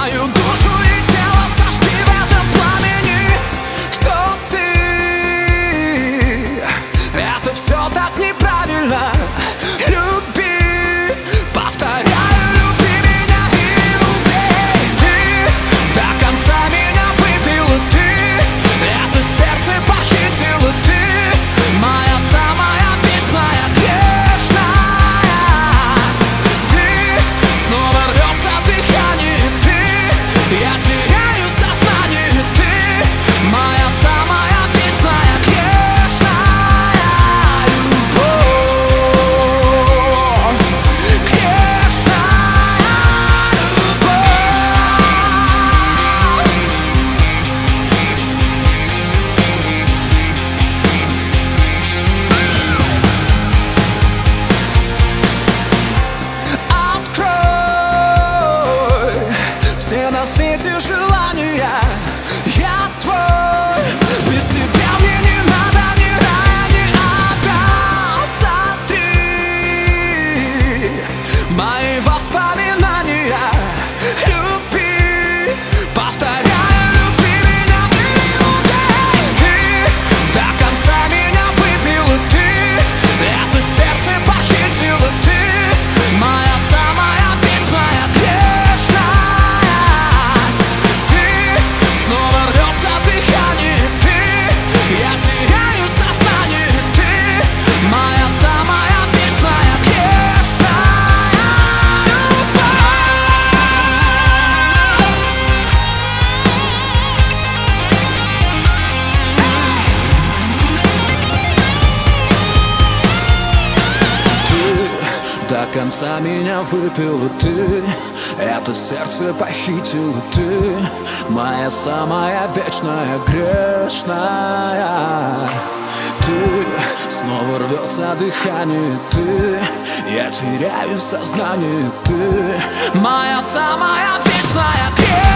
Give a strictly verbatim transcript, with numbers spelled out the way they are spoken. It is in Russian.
Мою душу и тело сожги в этом пламени. Кто ты? Это все так неправильно. Люби, повторяю, люби меня и убей. Ты до конца меня выпила, ты это сердце похитила, ты моя самая вечная, грешная. Ты снова рвется дыхание, ты я теряю сознание, ты моя самая вечная, грешная любовь, грешная Открой все на свете желания. Я твой, без тебя мне не надо ни рая, ни ада. Сотри мои воспоминания. Люби, повторяю, люби меня и убей. Ты до конца меня выпила, ты это сердце похитила, ты моя самая вечная, грешная. Ты снова рвется дыхание, ты я теряю сознание, ты моя самая вечная, грешная любовь. Ты до конца меня выпила, ты это сердце похитила, ты моя самая вечная, грешная. Ты снова рвется дыхание, ты я теряю сознание, ты моя самая вечная, грешная.